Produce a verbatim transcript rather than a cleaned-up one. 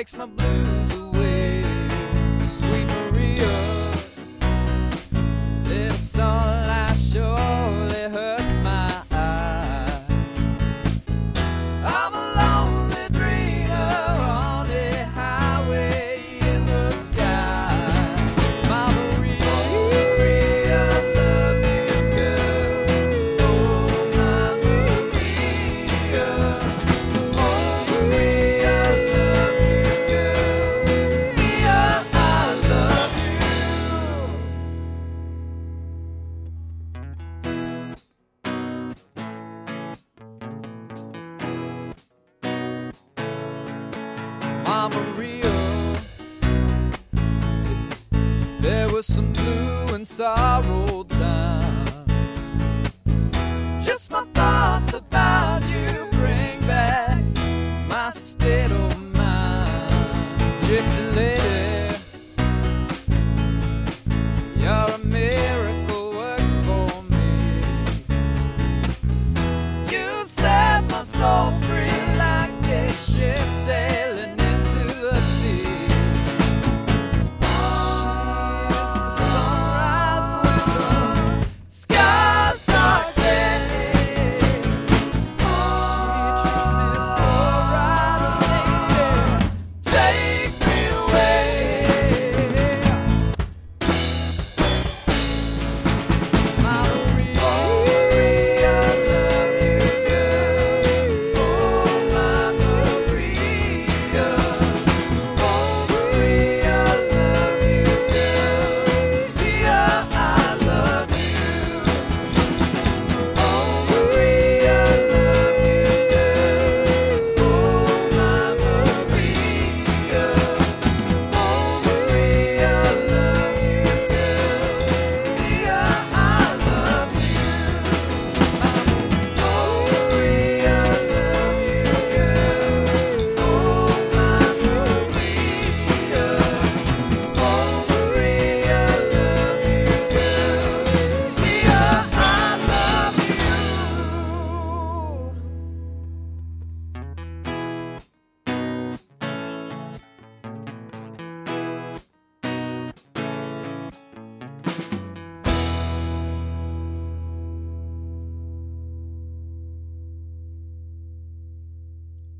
takes my blues away. Sweet Maria, little sunlight surely hurts my eye. I'm a lonely dreamer on the highway in the sky. My Maria, Maria, love you, girl. Oh, my Maria. Oh, Maria, love you, girl. Maria, I love you. My Maria, there was some blue and sorrow